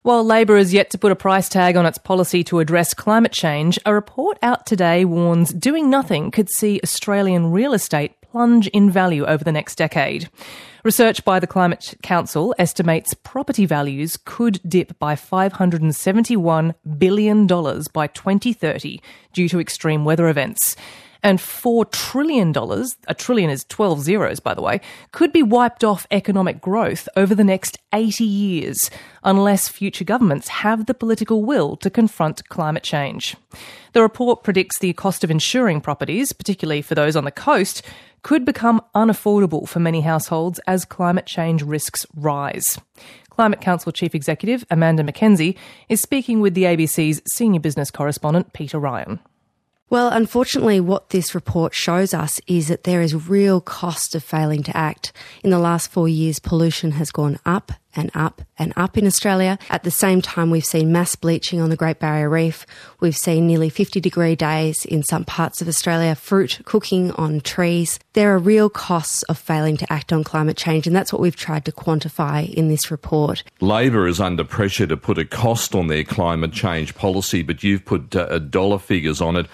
While Labor is yet to put a price tag on its policy to address climate change, a report out today warns doing nothing could see Australian real estate plunge in value over the next decade. Research by the Climate Council estimates property values could dip by $571 billion by 2030 due to extreme weather events. And $4 trillion, a trillion is 12 zeros, by the way, could be wiped off economic growth over the next 80 years unless future governments have the political will to confront climate change. The report predicts the cost of insuring properties, particularly for those on the coast, could become unaffordable for many households as climate change risks rise. Climate Council Chief Executive Amanda Mackenzie is speaking with the ABC's senior business correspondent Peter Ryan. Well, unfortunately, what this report shows us is that there is real cost of failing to act. In the last 4 years, pollution has gone up and up and up in Australia. At the same time, we've seen mass bleaching on the Great Barrier Reef. We've seen nearly 50-degree days in some parts of Australia, fruit cooking on trees. There are real costs of failing to act on climate change, and that's what we've tried to quantify in this report. Labor is under pressure to put a cost on their climate change policy, but you've put dollar figures on it.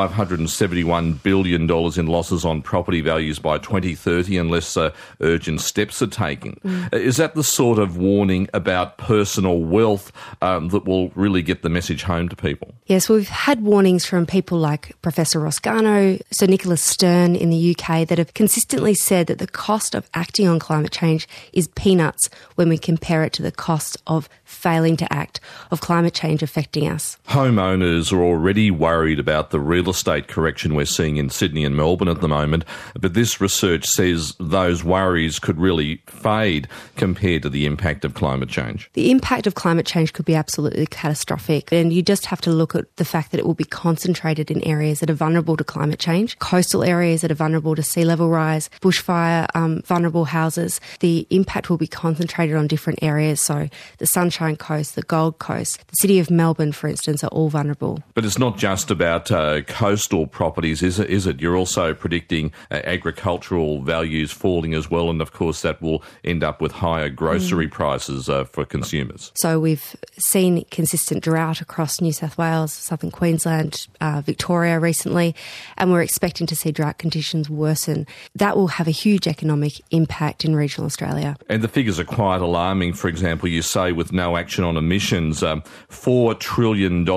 $571 billion in losses on property values by 2030 unless urgent steps are taken. Is that the sort of warning about personal wealth that will really get the message home to people? Yes, we've had warnings from people like Professor Roscano, Sir Nicholas Stern in the UK that have consistently said that the cost of acting on climate change is peanuts when we compare it to the cost of failing to act, of climate change affecting us. Homeowners are already worried about the real estate correction we're seeing in Sydney and Melbourne at the moment, but this research says those worries could really fade compared to the impact of climate change. The impact of climate change could be absolutely catastrophic, and you just have to look at the fact that it will be concentrated in areas that are vulnerable to climate change, coastal areas that are vulnerable to sea level rise, bushfire vulnerable houses. The impact will be concentrated on different areas, so the Sunshine Coast, the Gold Coast, the city of Melbourne, for instance, are all vulnerable. But it's not just about coastal properties, is it? You're also predicting agricultural values falling as well, and of course that will end up with higher grocery prices for consumers. So we've seen consistent drought across New South Wales, southern Queensland, Victoria recently, and we're expecting to see drought conditions worsen. That will have a huge economic impact in regional Australia. And the figures are quite alarming. For example, you say with no action on emissions, $4 trillion in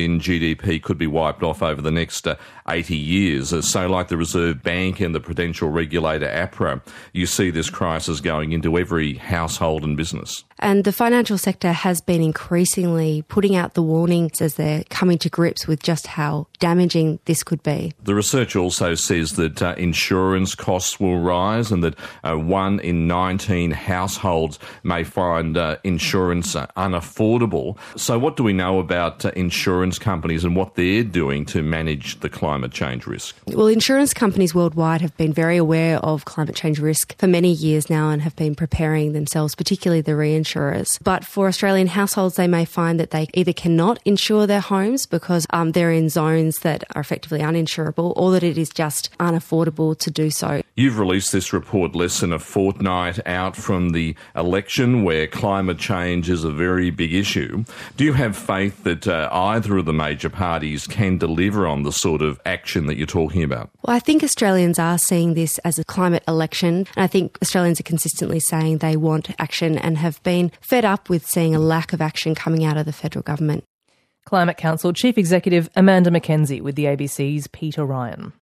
GDP could be wiped off over the next 80 years. So like the Reserve Bank and the prudential regulator APRA, you see this crisis going into every household and business. And the financial sector has been increasingly putting out the warnings as they're coming to grips with just how damaging this could be. The research also says that insurance costs will rise and that 1 in 19 households may find insurance unaffordable. So what do we know about insurance companies and what they're doing to manage the climate change risk? Well, insurance companies worldwide have been very aware of climate change risk for many years now and have been preparing themselves, particularly the reinsurers. But for Australian households, they may find that they either cannot insure their homes because they're in zones that are effectively uninsurable, or that it is just unaffordable to do so. You've released this report less than a fortnight out from the election where climate change is a very big issue. Do you have faith that either of the major parties can deliver on the sort of action that you're talking about? Well, I think Australians are seeing this as a climate election, and I think Australians are consistently saying they want action and have been fed up with seeing a lack of action coming out of the federal government. Climate Council Chief Executive Amanda Mackenzie with the ABC's Peter Ryan.